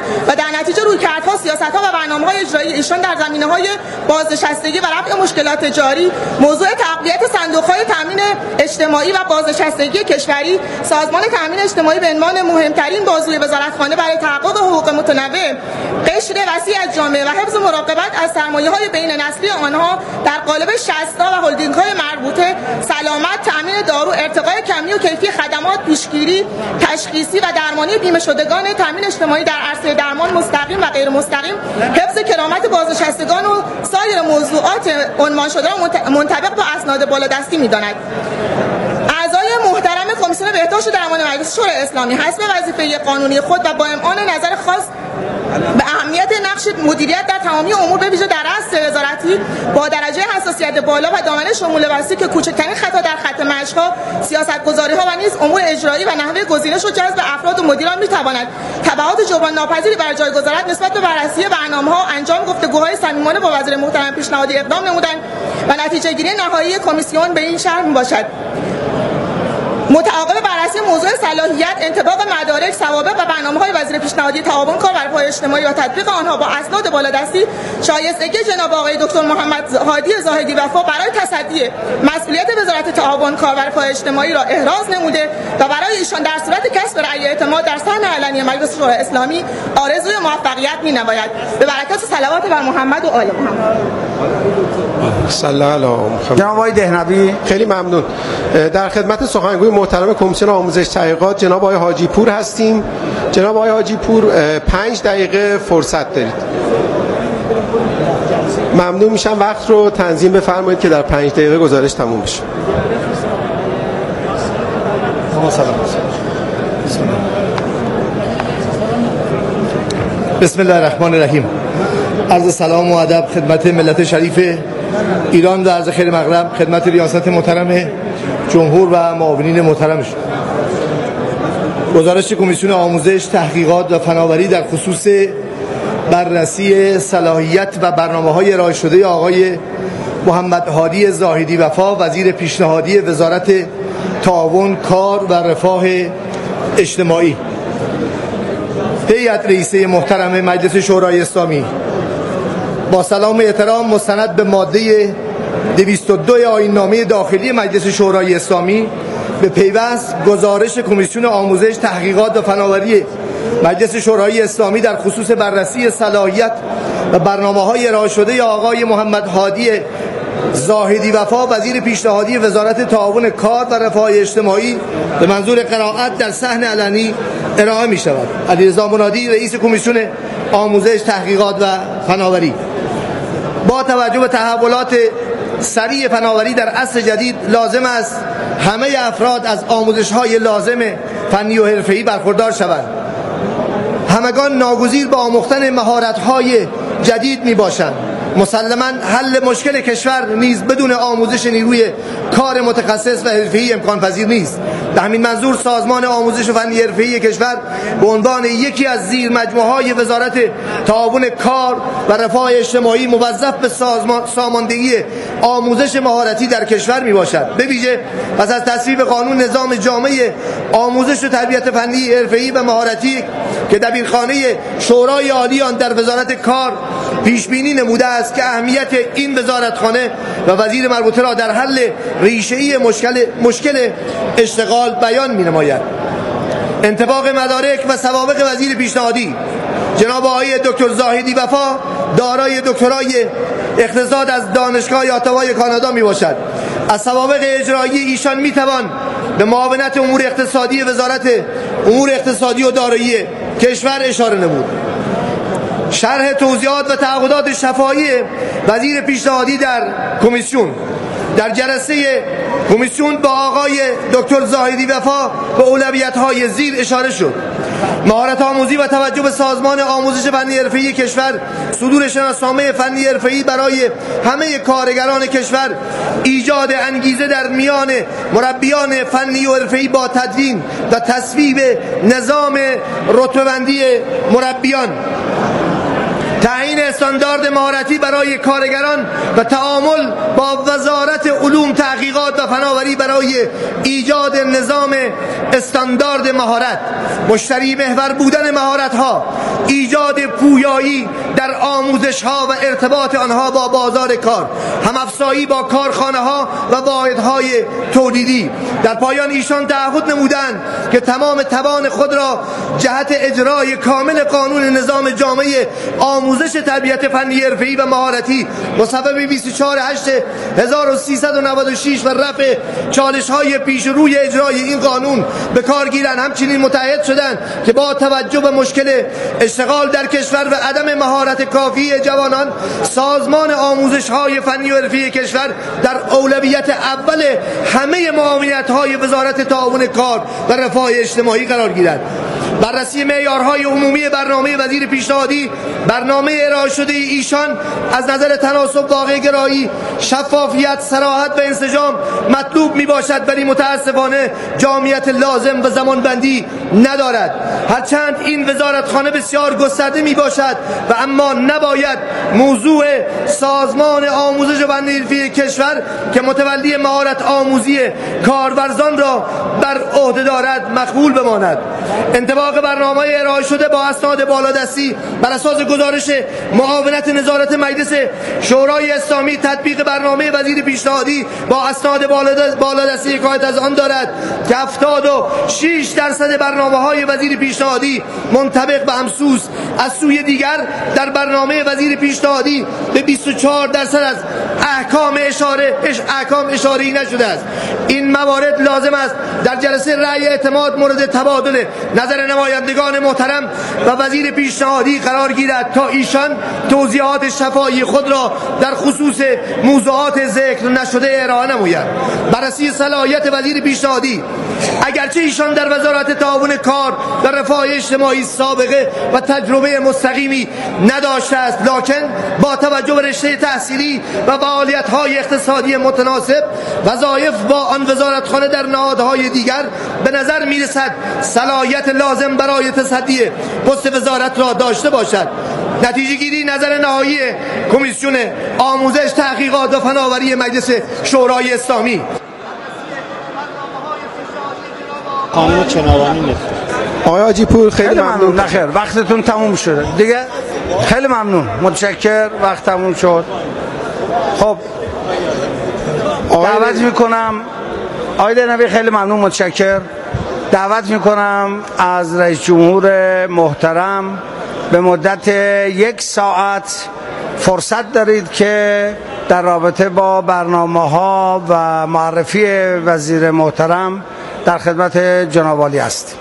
و در نتیجه رویکردها، سیاست‌ها و برنامه‌های اجرایی ایشان در زمینه‌های بازنشستگی و رفع مشکلات جاری، موضوع تقویت صندوق‌های تامین اجتماعی و بازنشستگی کشوری، سازمان تامین اجتماعی به عنوان مهمترین بازوی وزارتخانه برای تحقق حقوق متنوع، قشر وسیع از جامعه و حفظ مراقبت از سرمایه‌های بین‌نسلی آنها در قالب شصت‌ها و هلدینگ‌های مربوطه، سلامت، تامین دارو، ارتقای کمی و کیفی خدمات پیشگیری، تشخیصی و درمانی بیمه شدگان تامین اجتماعی در عرصه درمان مستقیم و غیر مستقیم، حفظ کرامت بازنشستگان و سایر موضوعات عنوان شده را منطبق با اسناد بالادستی می‌داند. اعضای محترم کمیسیون بهداشت درمان مجلس شورای اسلامی حسب وظیفه قانونی خود و با امعان نظر خاص به اهمیت نقش مدیریت در تمامی امور به ویژه در رأس وزارتی با درجه حساسیت بالا و دامنه شمول وسیع که کوچکترین خطا در خط مشی‌ها، سیاست‌گذاری‌ها و نیز امور اجرایی و نحوه گزینش و جذب افراد و مدیران می‌تواند تبعات جبران ناپذیری بر جای گذارد نسبت به بررسی برنامه‌ها، انجام گفتگوهای صمیمانه با وزیر محترم پیشنهادی اقدام نمودند و نتیجه گیری نهایی کمیسیون به این شرح میباشد: متعاقب بررسی موضوع صلاحیت، انطباق مدارک، سوابق و برنامه‌های وزیر پیشنهادی تعاون کار بر پایه اجتماعی و تطبیق آنها با اسناد بالادستی، شایستگی جناب آقای دکتر محمد هادی زاهدی وفا برای تصدی مسئولیت وزارت تعاون کار بر پایه اجتماعی را احراز نموده و برای ایشان در صورت کسب رأی اعتماد در صحن علنی مجلس شورای اسلامی آرزوی موفقیت می‌نماید. به برکت صلوات بر محمد و آل محمد. صلی الله علی محمد. جناب آقای دهنوی. خیلی ممنون. در خدمت سخنگوی محترم کمیسیون آموزش تحقیقات جناب آقای حاجی پور هستیم. جناب آقای حاجی پور 5 دقیقه فرصت دارید. ممنون میشم وقت رو تنظیم بفرمایید که در 5 دقیقه گزارش تموم بشه. بسم الله الرحمن الرحیم. عرض سلام و ادب خدمت ملت شریف ایران و عرض خیر مقدم خدمت ریاست محترم جمهور و معاونین محترمش. گزارش کمیسیون آموزش، تحقیقات و فناوری در خصوص بررسی صلاحیت و برنامه‌های ارائه شده آقای محمد هادی زاهدی وفا، وزیر پیشنهادی وزارت تعاون کار و رفاه اجتماعی. هیئت رئیسه محترم مجلس شورای اسلامی، با سلام و احترام مستند به ماده 202 آیین‌نامه داخلی مجلس شورای اسلامی به پیوست گزارش کمیسیون آموزش، تحقیقات و فناوری مجلس شورای اسلامی در خصوص بررسی صلاحیت و برنامه‌های ارائه شده آقای محمد هادی زاهدی وفا، وزیر پیشنهادی وزارت تعاون کار و رفاه اجتماعی به منظور قرائت در صحن علنی ارائه می شود. علیرضا منادی، رئیس کمیسیون آموزش، تحقیقات و فناوری. با توجه به تحولات سریع فناوری در عصر جدید لازم است همه افراد از آموزش‌های لازم فنی و حرفه‌ای برخوردار شوند. همگان ناگزیر به آموختن مهارت‌های جدید میباشند. مسلماً حل مشکل کشور نیز بدون آموزش نیروی کار متخصص و حرفه‌ای امکان پذیر نیست. به همین منظور سازمان آموزش و فنی حرفه‌ای کشور به عنوان یکی از زیر مجموعه‌های وزارت تعاون کار و رفاه اجتماعی موظف به ساماندهی آموزش مهارتی در کشور میباشد. به ویژه پس از تصویب قانون نظام جامع آموزش و تربیت فنی حرفه‌ای و مهارتی که دبیرخانه شورای عالی آن در وزارت کار پیش بینی نموده است که اهمیت این وزارتخانه و وزیر مربوطه را در حل ریشه‌ای مشکل اشتغال بیان می‌نماید. انطباق مدارک و سوابق وزیر پیشنهادی جناب آقای دکتر زاهدی وفا دارای دکترای اقتصاد از دانشگاه اتاوای کانادا میباشد. از سوابق اجرایی ایشان میتوان به معاونت امور اقتصادی وزارت امور اقتصادی و دارایی کشور اشاره نمود. شرح توضیحات و تعهدات شفاهی وزیر پیشنهادی در کمیسیون. در جلسه کمیسیون با آقای دکتر زاهدی وفا به اولویت‌های زیر اشاره شد: مهارت آموزی و توجه به سازمان آموزش فنی حرفه‌ای کشور، صدور شناسنامه فنی حرفه‌ای برای همه کارگران کشور، ایجاد انگیزه در میان مربیان فنی و حرفه‌ای با تدوین و تصویب نظام رتبه‌بندی مربیان، تعیین استاندارد مهارتی برای کارگران و تعامل با وزارت علوم تحقیقات و فناوری برای ایجاد نظام استاندارد مهارت، مشتری محور بودن مهارت ها، ایجاد پویایی در آموزش ها و ارتباط آنها با بازار کار، همافزایی با کارخانه ها و واحدهای تولیدی. در پایان ایشان تعهد نمودند که تمام توان خود را جهت اجرای کامل قانون نظام جامعه آموزش تربیت فنی حرفه‌ای و مهارتی مصوب 24/8/1396 و رفع چالش‌های پیش روی اجرای این قانون به کار گیرند. همچنین متعهد شدند که با توجه به مشکل اشتغال در کشور و عدم مهارت کافی جوانان، سازمان آموزش‌های فنی و حرفه‌ای کشور در اولویت اول همه معاونت‌های وزارت تعاون کار و رفاه اجتماعی قرار گیرد. بررسی معیارهای عمومی برنامه وزیر پیشنهادی، برنامه ارائه شده ایشان از نظر تناسب، واقع‌گرایی، شفافیت، صراحت و انسجام مطلوب می باشد، ولی متاسفانه جامعیت لازم و زمانبندی ندارد. هرچند این وزارتخانه بسیار گسترده می باشد و اما نباید موضوع سازمان آموزش و فنی حرفه‌ای کشور که متولی مهارت آموزی کارورزان را بر عهده دارد مقبول بماند. انطباق برنامه ارائه شده با اسناد بالادستی بر اساس گزارش معاونت نظارت مجلس شورای اسلامی، تطبیق برنامه وزیر پیشنهادی با اسناد بالادستی حکایت از آن دارد که 76% برنامه‌های وزیر پیشنهادی منطبق به همسوز، از سوی دیگر در برنامه وزیر پیشنهادی به 24% از احکام اشاره‌ای نشده است. این موارد لازم است در جلسه رأی اعتماد مورد تبادل نظر نمایندگان محترم و وزیر پیشنهادی قرار گیرد تا ایشان توضیحات شفاهی خود را در خصوص موضوعات ذکر نشده ارائه نمایند. بررسی صلاحیت وزیر پیشنهادی، اگرچه ایشان در وزارت تعاون کار و رفاه اجتماعی سابقه و تجربه مستقیمی نداشته است، لکن با توجه به رشته تحصیلی و فعالیت‌های اقتصادی متناسب، وظایف با آن وزارتخانه در نهادهای دیگر به نظر می‌رسد صلاحیت لازم برای تصدی پست وزارت را داشته باشد. نتیجه گیری نظر نهایی کمیسیون آموزش، تحقیقات و فناوری مجلس شورای اسلامی. قانون چناوانی نیست. آقای حاجی پور خیلی ممنون. نخیر وقتتون تموم شده دیگه. خیلی ممنون، متشکر. وقت تموم شد. خب دعوت میکنم آقای نبی، خیلی ممنون، متشکر. دعوت میکنم از رئیس جمهور محترم به مدت 1 ساعت فرصت دارید که در رابطه با برنامه‌ها و معرفی وزیر محترم در خدمت جناب عالی است.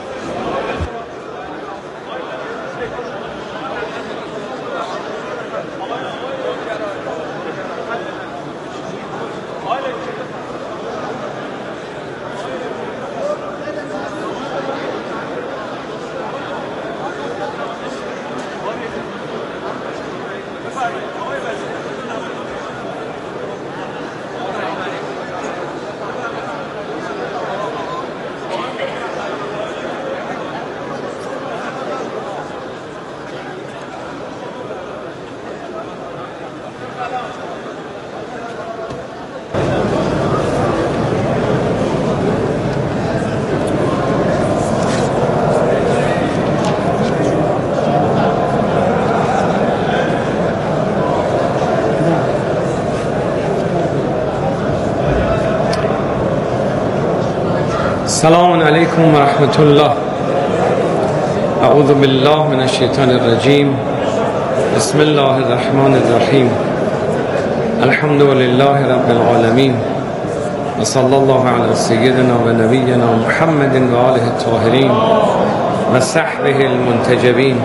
السلام علیکم و رحمت الله. اعوذ بالله من الشیطان الرجیم. بسم الله الرحمن الرحیم. الحمد لله رب العالمین و صلی الله علی سیدنا و نبینا محمد و آله الطاهرین و صحبه المنتجبین.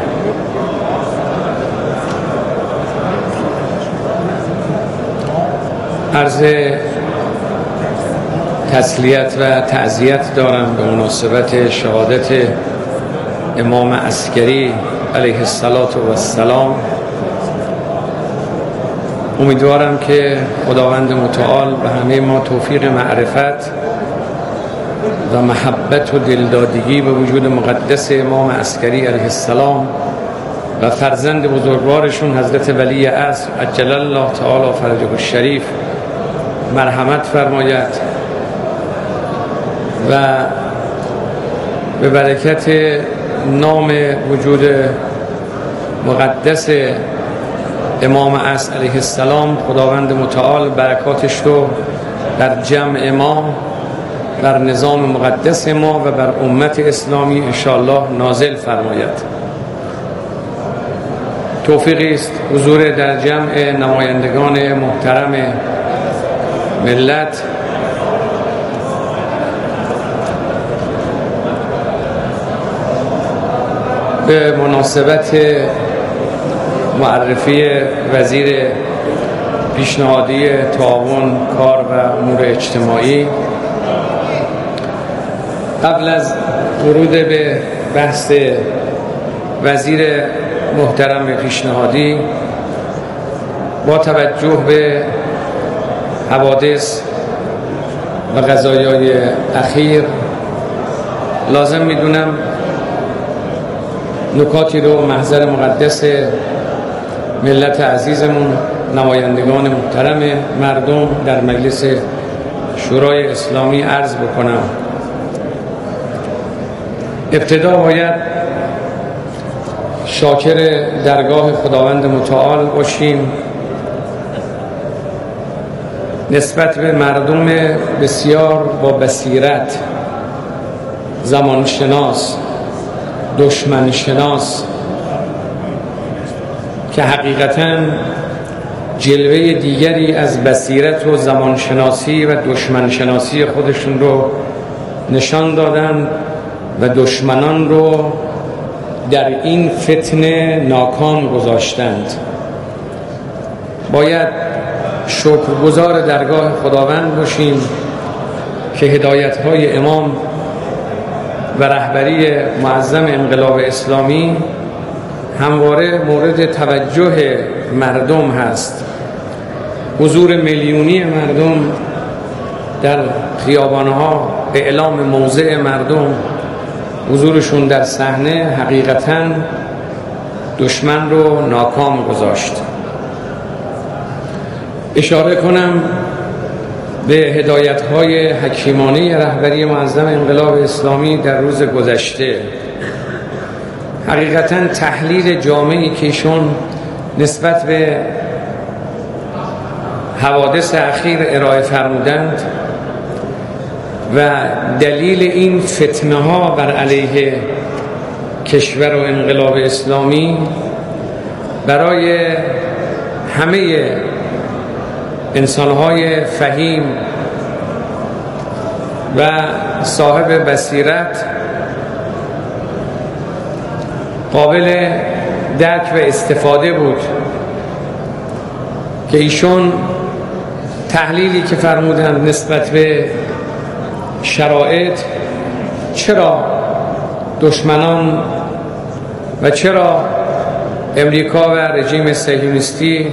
عرض تسلیت و تعزیت دارم به مناسبت شهادت امام عسکری علیه السلام. امیدوارم که خداوند متعال به همه ما توفیق معرفت و محبت و دلدادگی به وجود مقدس امام عسکری علیه السلام و فرزند بزرگوارشون حضرت ولی عصر عجل الله تعالی فرجه الشریف مرحمت فرماید و به برکت نام وجود مقدس امام عصر علیه السلام خداوند متعال برکاتش رو در جمع ما، بر نظام مقدس ما و بر امت اسلامی انشاءالله نازل فرماید. توفیقی است حضور در جمع نمایندگان محترم ملت به مناسبت معرفی وزیر پیشنهادی تعاون کار و امور اجتماعی. قبل از ورود به بحث وزیر محترم پیشنهادی، با توجه به حوادث و قضایای اخیر لازم میدونم نکاتی رو محضر مقدس ملت عزیزمون، نمایندگان محترم مردم در مجلس شورای اسلامی عرض بکنم. ابتدا باید شاکر درگاه خداوند متعال باشیم نسبت به مردم بسیار با بصیرت، زمانشناس، دشمنشناس که حقیقتاً جلوه دیگری از بصیرت و زمانشناسی و دشمنشناسی خودشون رو نشان دادن و دشمنان رو در این فتنه ناکام گذاشتند. باید شکرگزار درگاه خداوند باشیم که هدایت‌های امام و رهبری معظم انقلاب اسلامی همواره مورد توجه مردم هست. حضور میلیونی مردم در خیابانها، اعلام موضع مردم، حضورشون در صحنه حقیقتاً دشمن رو ناکام گذاشت. اشاره کنم به هدایت‌های حکیمانه رهبری معظم انقلاب اسلامی در روز گذشته. حقیقتاً تحلیل جامعی که ایشون نسبت به حوادث اخیر ارائه فرمودند و دلیل این فتنه ها بر علیه کشور و انقلاب اسلامی برای همه انسانهای فهیم و صاحب بصیرت قابل درک و استفاده بود که ایشون تحلیلی که فرمودند نسبت به شرایط، چرا دشمنان و چرا امریکا و رژیم صهیونیستی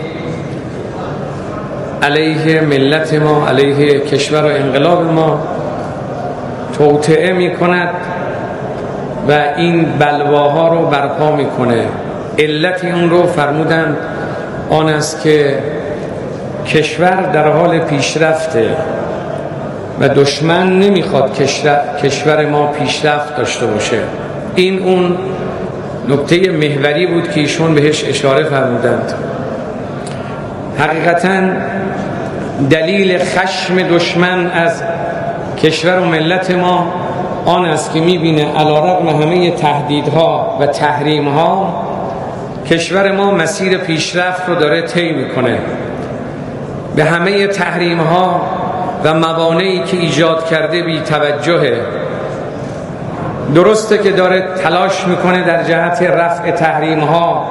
علیه ملت ما، علیه کشور و انقلاب ما توطئه می کند و این بلواها رو برپا می کنه. علت اون رو فرمودند آن است که کشور در حال پیشرفته و دشمن نمیخواد کشور ما پیشرفت داشته باشه. این اون نکته محوری بود که ایشون بهش اشاره فرمودند. حقیقتاً دلیل خشم دشمن از کشور و ملت ما آن است که میبینه علیرغم همه تهدیدها و تحریمها کشور ما مسیر پیشرفت رو داره طی میکنه. به همه تحریمها و موانعی که ایجاد کرده بی توجهه. درسته که داره تلاش میکنه در جهت رفع تحریمها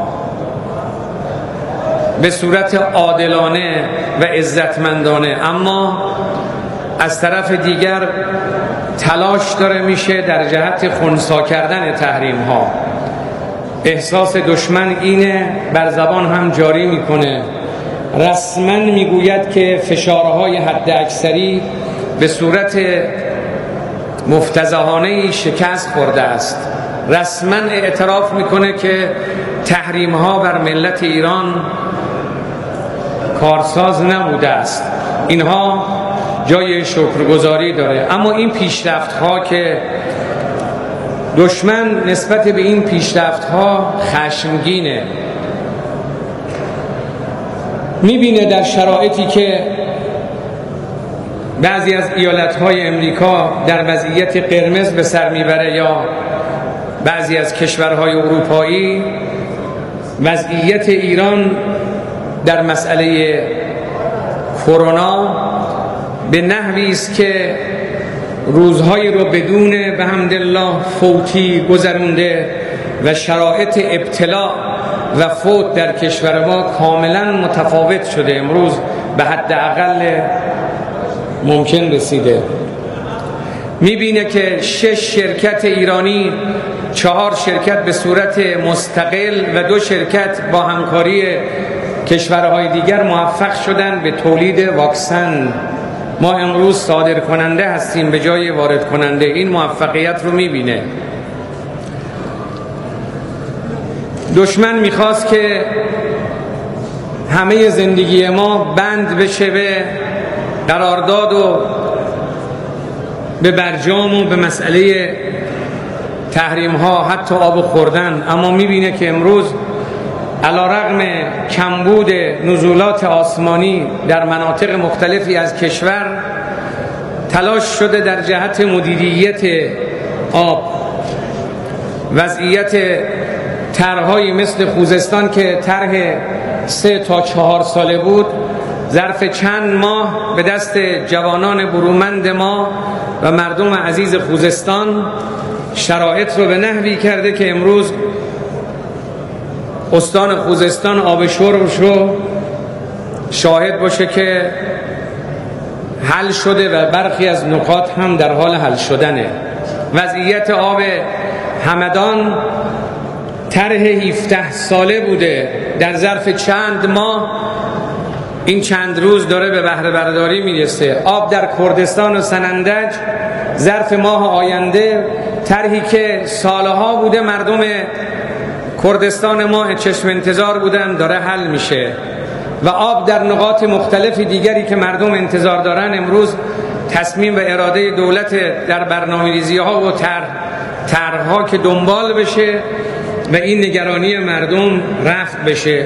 به صورت عادلانه و عزتمندانه، اما از طرف دیگر تلاش داره میشه در جهت خنثی کردن تحریمها. احساس دشمن اینه، بر زبان هم جاری میکنه، رسما میگوید که فشارهای حد اکثری به صورت مفتضحانه‌ای شکست خورده است. رسما اعتراف میکنه که تحریم ها بر ملت ایران کارساز نبوده است. اینها جای شکرگزاری داره، اما این پیشرفت ها که دشمن نسبت به این پیشرفت ها خشمگینه، میبینه در شرایطی که بعضی از ایالت‌های امریکا در وضعیت قرمز به سر میبره یا بعضی از کشورهای اروپایی، وضعیت ایران در مسئله کرونا به نحوی است که روزهایی رو بدون به حمدالله فوتی گذرونده و شرایط ابتلا و فوت در کشور ما کاملا متفاوت شده. امروز به حداقل ممکن رسیده. میبینه که 6 شرکت ایرانی، 4 شرکت به صورت مستقل و 2 شرکت با همکاری کشورهای دیگر موفق شدن به تولید واکسن. ما امروز صادر کننده هستیم به جای وارد کننده. این موفقیت رو میبینه. دشمن میخواست که همه زندگی ما بند بشه به قرارداد و به برجام و به مسئله تحریم ها، حتی آب خوردن. اما میبینه که امروز علیرغم کمبود نزولات آسمانی در مناطق مختلفی از کشور، تلاش شده در جهت مدیریت آب. وضعیت طرح‌هایی مثل خوزستان که طرح 3 تا 4 ساله بود، ظرف چند ماه به دست جوانان برومند ما و مردم عزیز خوزستان شرایط رو به نحوی کرده که امروز استان خوزستان آب شربش رو شاهد باشه که حل شده و برخی از نکات هم در حال حل شدنه. وضعیت آب همدان طرح 17 ساله بوده، در ظرف چند ماه این چند روز داره به بهره برداری میرسه. آب در کردستان و سنندج ظرف ماه آینده طرحی که سالها بوده مردم کردستان ما چشم انتظار بودن داره حل میشه. و آب در نقاط مختلف دیگری که مردم انتظار دارن امروز تصمیم و اراده دولت در برنامه‌ریزی ها و طرح‌ها که دنبال بشه و این نگرانی مردم رفع بشه.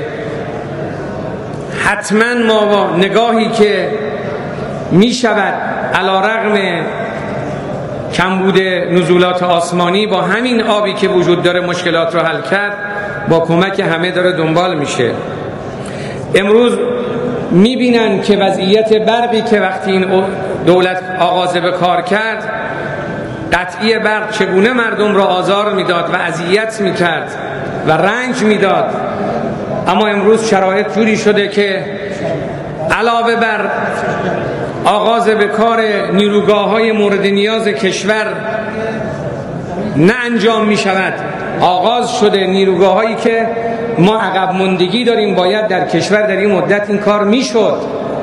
حتما ما با نگاهی که می شود علیرغم کمبود نزولات آسمانی با همین آبی که وجود داره مشکلات رو حل کرد، با کمک همه داره دنبال میشه. امروز میبینن که وضعیت برقی که وقتی این دولت آغاز به کار کرد، قطعی برق چگونه مردم را آزار میداد و اذیت میکرد و رنج میداد، اما امروز شرایط جوری شده که علاوه بر آغاز به کار نیروگاه‌های مورد نیاز کشور نه انجام می شود، آغاز شده نیروگاه‌هایی که ما عقب ماندگی داریم، باید در کشور در این مدت این کار می شد.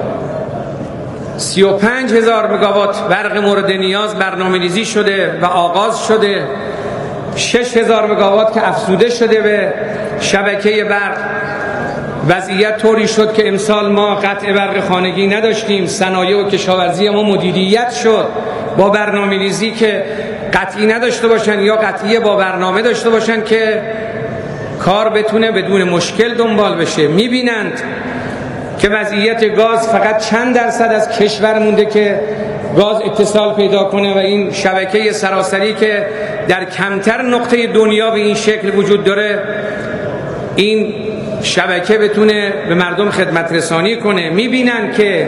35,000 مگاوات برق مورد نیاز برنامه‌ریزی شده و آغاز شده. 6,000 مگاوات که افزوده شده به شبکه برق. وضعیت طوری شد که امسال ما قطع برق خانگی نداشتیم. صنایع و کشاورزی ما مدیریت شد با برنامه‌ریزی که قطعی نداشته باشن یا قطعی با برنامه داشته باشن که کار بتونه بدون مشکل دنبال بشه. میبینند که وضعیت گاز فقط چند درصد از کشور مونده که گاز اتصال پیدا کنه و این شبکه سراسری که در کمتر نقطه دنیا به این شکل وجود داره، این شبکه بتونه به مردم خدمت رسانی کنه. میبینن که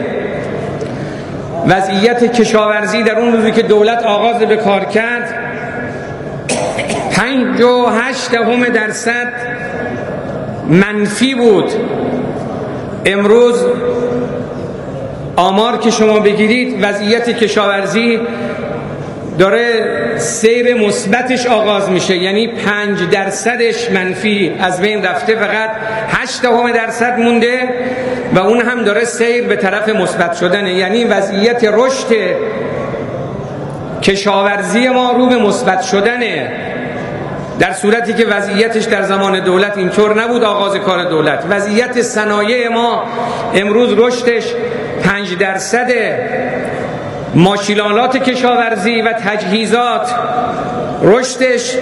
وضعیت کشاورزی در اون روزی که دولت آغاز به کار کرد 5.8% منفی بود. امروز آمار که شما بگیرید وضعیت کشاورزی داره سیر مثبتش آغاز میشه، یعنی 5% منفی از بین رفته، فقط 0.8% مونده و اون هم داره سیر به طرف مثبت شدنه. یعنی وضعیت رشد کشاورزی ما رو به مثبت شدنه. در صورتی که وضعیتش در زمان دولت اینطور نبود. آغاز کار دولت، وضعیت صنایع ما امروز رشدش 5%، ماشین‌آلات کشاورزی و تجهیزات رشدش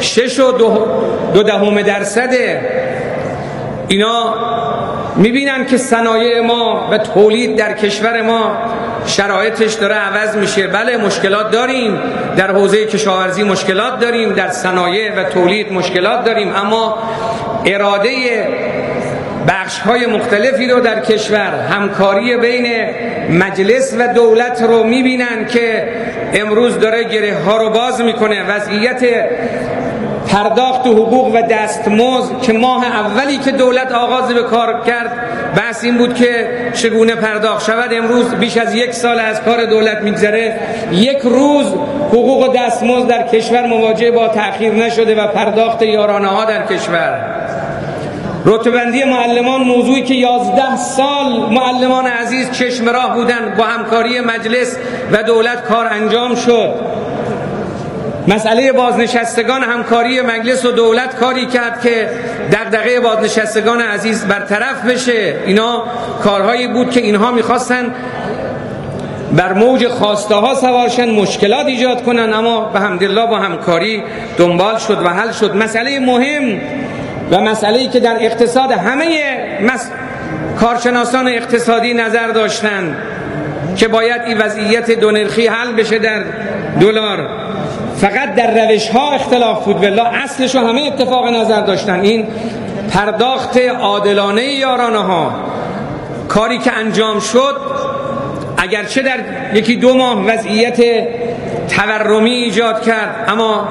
6.2%. اینا میبینن که صنایع ما و تولید در کشور ما شرایطش داره عوض میشه. بله مشکلات داریم، در حوزه کشاورزی مشکلات داریم، در صنایع و تولید مشکلات داریم، اما اراده بخش‌های مختلفی رو در کشور، همکاری بین مجلس و دولت رو میبینن که امروز داره گره ها رو باز میکنه. وضعیت پرداخت حقوق و دستمزد که ماه اولی که دولت آغاز به کار کرد بحث این بود که چگونه پرداخت شود. امروز بیش از 1 سال از کار دولت میگذره، 1 روز حقوق و دستمزد در کشور مواجه با تأخیر نشده و پرداخت یارانه ها در کشور. رتبه‌بندی معلمان، موضوعی که 11 سال معلمان عزیز چشم راه بودن، با همکاری مجلس و دولت کار انجام شد. مسئله بازنشستگان، همکاری مجلس و دولت کاری کرد که دغدغه بازنشستگان عزیز برطرف بشه. اینا کارهایی بود که اینها میخواستن بر موج خواسته ها سوارشن، مشکلات ایجاد کنن، اما به حمدالله با همکاری دنبال شد و حل شد. مسئله مهم و مسئله‌ای که در اقتصاد همه کارشناسان اقتصادی نظر داشتن که باید این وضعیت دو نرخی حل بشه در دلار، فقط در روش ها اختلاف بود، والله اصلش رو همه اتفاق نظر داشتن. این پرداخت عادلانه یارانه ها، کاری که انجام شد اگرچه در 1-2 ماه وضعیت تورمی ایجاد کرد، اما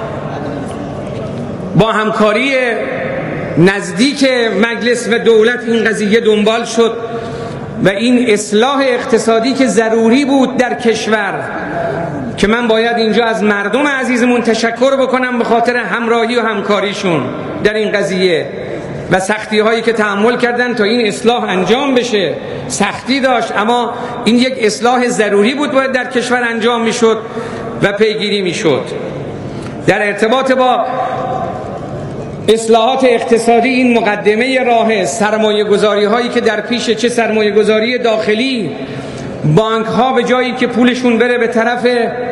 با همکاری نزدیک مجلس و دولت این قضیه دنبال شد و این اصلاح اقتصادی که ضروری بود در کشور، که من باید اینجا از مردم عزیزمون تشکر بکنم به خاطر همراهی و همکاریشون در این قضیه و سختی هایی که تحمل کردن تا این اصلاح انجام بشه. سختی داشت، اما این یک اصلاح ضروری بود، باید در کشور انجام میشد و پیگیری میشد. در ارتباط با اصلاحات اقتصادی این مقدمه راه سرمایه گذاری هایی که در پیش، چه سرمایه گذاری داخلی، بانک ها به جایی که پولشون بره به طرف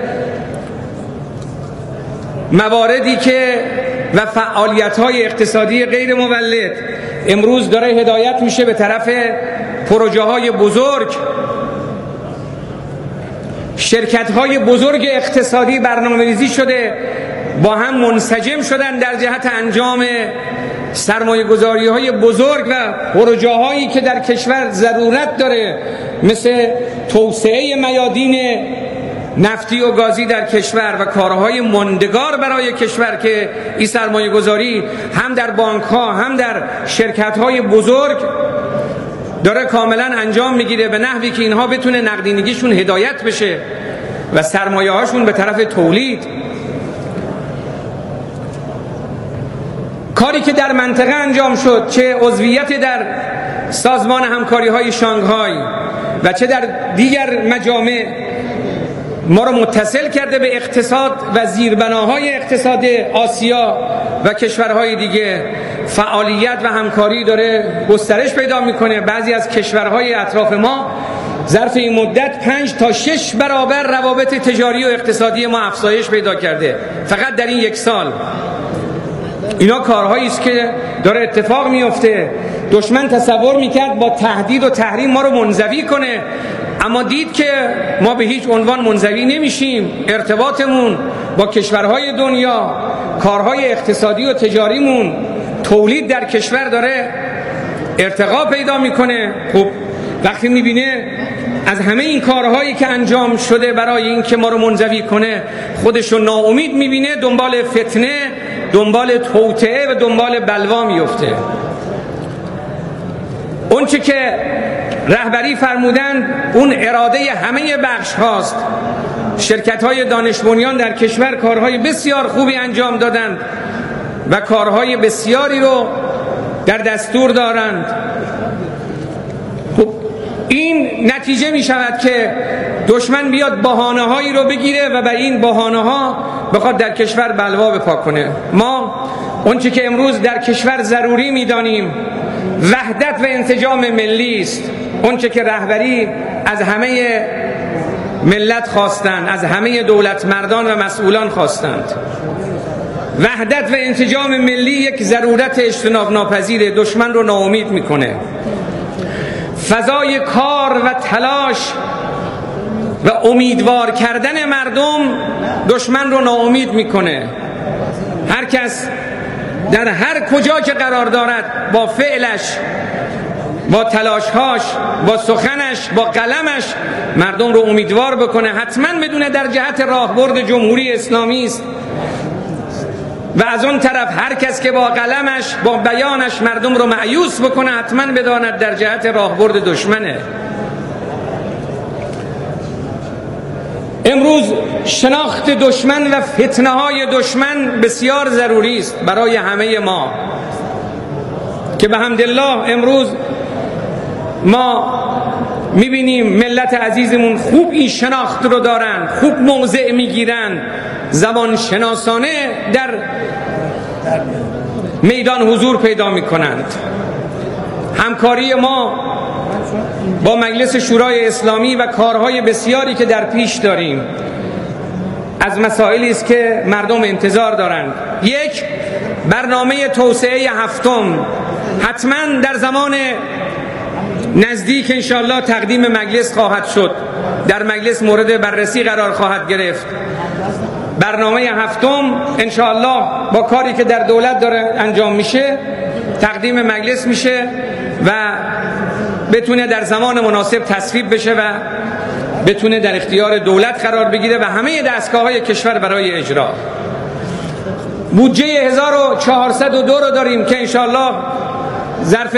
مواردی که و فعالیت های اقتصادی غیر مولد، امروز داره هدایت میشه به طرف پروژه های بزرگ. شرکت های بزرگ اقتصادی برنامه‌ریزی شده، با هم منسجم شدن در جهت انجام سرمایه گذاری های بزرگ و پروژه هایی که در کشور ضرورت داره، مثل توسعه میادین نفتی و گازی در کشور و کارهای ماندگار برای کشور، که این سرمایه گذاری هم در بانک ها هم در شرکت های بزرگ داره کاملا انجام میگیره، به نحوی که اینها بتونه نقدینگیشون هدایت بشه و سرمایه هاشون به طرف تولید. کاری که در منطقه انجام شد، چه عضویت در سازمان همکاری های شانگهای و چه در دیگر مجامع، ما رو متصل کرده به اقتصاد و زیربناهای اقتصاد آسیا و کشورهای دیگه. فعالیت و همکاری داره گسترش پیدا میکنه. بعضی از کشورهای اطراف ما ظرف این مدت 5 تا 6 برابر روابط تجاری و اقتصادی ما افزایش پیدا کرده فقط در این 1 سال. اینا کارهایی است که داره اتفاق میفته. دشمن تصور میکرد با تهدید و تحریم ما رو منزوی کنه، اما دید که ما به هیچ عنوان منزوی نمیشیم. ارتباطمون با کشورهای دنیا، کارهای اقتصادی و تجاریمون، تولید در کشور داره ارتقا پیدا میکنه. خب وقتی میبینه از همه این کارهایی که انجام شده برای این که ما رو منزوی کنه خودشو ناامید میبینه، دنبال فتنه، دنبال توطئه و دنبال بلوا میفته. اون چه که رهبری فرمودن اون اراده همه بخش هاست. شرکت های دانش بنیان در کشور کارهای بسیار خوبی انجام دادند و کارهای بسیاری رو در دستور دارند. خب این نتیجه می شود که دشمن بیاد بهانه هایی رو بگیره و بر این بهانه ها بخواد در کشور بلوا بپا کنه. ما اونچه که امروز در کشور ضروری می دانیم وحدت و انسجام ملی است. اونچه که رهبری از همه ملت خواستند، از همه دولت مردان و مسئولان خواستند. وحدت و انسجام ملی یک ضرورت اجتناب ناپذیر، دشمن رو ناامید میکنه. فضای کار و تلاش و امیدوار کردن مردم دشمن رو ناامید میکنه. هر کس در هر کجا که قرار دارد با فعلش، با تلاشهاش، با سخنش، با قلمش مردم رو امیدوار بکنه، حتما بدونه در جهت راهبرد جمهوری اسلامی است. و از اون طرف هر کس که با قلمش، با بیانش مردم رو مایوس بکنه حتما بداند در جهت راهبرد دشمنه. امروز شناخت دشمن و فتنه های دشمن بسیار ضروری است برای همه ما که به حمدالله امروز ما میبینیم ملت عزیزمون خوب این شناخت رو دارن، خوب موضع میگیرن، زبان شناسانه در میدان حضور پیدا میکنند. همکاری ما با مجلس شورای اسلامی و کارهای بسیاری که در پیش داریم از مسائلی است که مردم انتظار دارند. یک، برنامه توسعه هفتم حتما در زمان نزدیک انشاءالله تقدیم مجلس خواهد شد، در مجلس مورد بررسی قرار خواهد گرفت. برنامه هفتم انشاءالله با کاری که در دولت داره انجام میشه تقدیم مجلس میشه و بتونه در زمان مناسب تصویب بشه و بتونه در اختیار دولت قرار بگیره و همه دستگاه‌های کشور برای اجرا. بودجه 1402 رو داریم که انشاءالله ظرف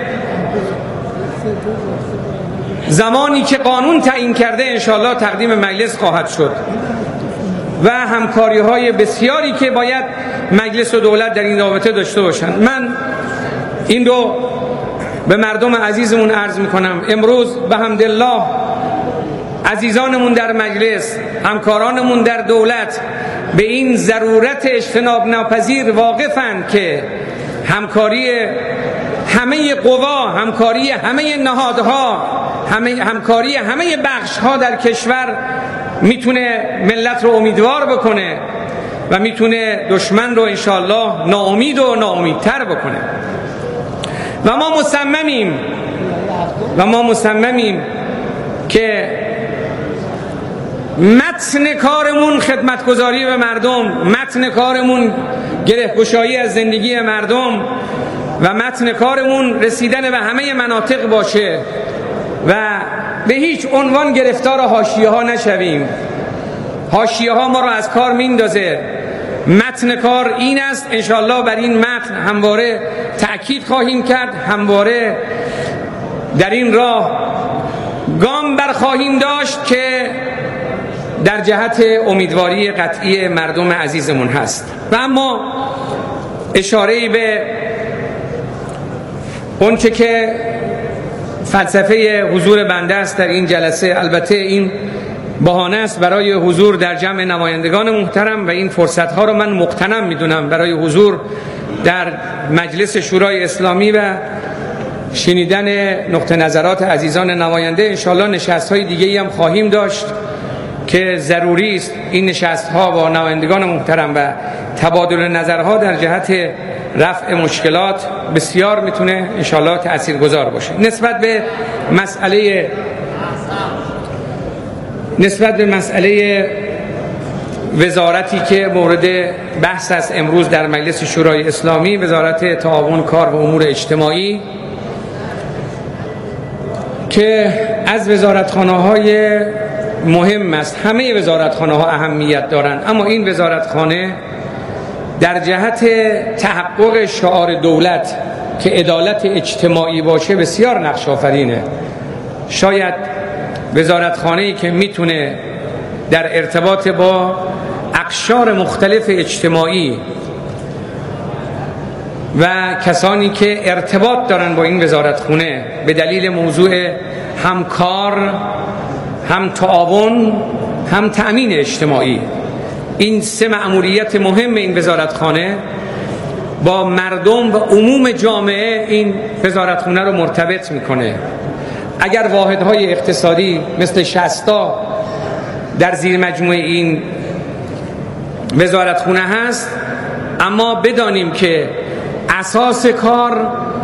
زمانی که قانون تعیین کرده انشاءالله تقدیم مجلس خواهد شد و همکاری های بسیاری که باید مجلس و دولت در این رابطه داشته باشند. من این رو به مردم عزیزمون عرض میکنم. امروز به حمدالله عزیزانمون در مجلس، همکارانمون در دولت به این ضرورت اجتناب ناپذیر واقفند که همکاری همه قوا، همکاری همه نهادها، همکاری همه بخش‌ها در کشور میتونه ملت رو امیدوار بکنه و میتونه دشمن رو انشاءالله ناامید و ناامیدتر بکنه. و ما مصممیم که متن کارمون خدمتگزاری به مردم، متن کارمون گره‌گشایی از زندگی مردم و متن کارمون رسیدن به همه مناطق باشه و به هیچ عنوان گرفتار حاشیه ها نشویم. حاشیه ها ما رو از کار میندازه. متن کار این است، انشاءالله بر این متن همواره تأکید خواهیم کرد، همواره در این راه گام برخواهیم داشت که در جهت امیدواری قطعی مردم عزیزمون هست. و اما اشاره‌ای به اونچه که فلسفه حضور بنده است در این جلسه، البته این بهانه است برای حضور در جمع نمایندگان محترم و این فرصت‌ها رو من مغتنم می‌دونم برای حضور در مجلس شورای اسلامی و شنیدن نقطه نظرات عزیزان نماینده. انشاءالله نشست‌های دیگه‌ای هم خواهیم داشت که ضروری است این نشست‌ها با نمایندگان محترم و تبادل نظرها در جهت رفع مشکلات بسیار میتونه انشاءالله تأثیرگذار باشه. نسبت به مسئله وزارتی که مورد بحث است امروز در مجلس شورای اسلامی، وزارت تعاون کار و امور اجتماعی که از وزارتخانه‌های مهم است. همه وزارتخانه‌ها اهمیت دارند، اما این وزارتخانه در جهت تحقق شعار دولت که عدالت اجتماعی باشه بسیار نقش آفرینه. شاید وزارتخانه‌ای که میتونه در ارتباط با اقشار مختلف اجتماعی و کسانی که ارتباط دارن با این وزارتخونه به دلیل موضوع هم کار، هم تعاون، هم تأمین اجتماعی. این سه مأموریت مهم این وزارتخانه با مردم و عموم جامعه این وزارتخونه رو مرتبط میکنه. اگر واحدهای اقتصادی مثل شصتا در زیر مجموعه این وزارتخونه هست، اما بدانیم که اساس کار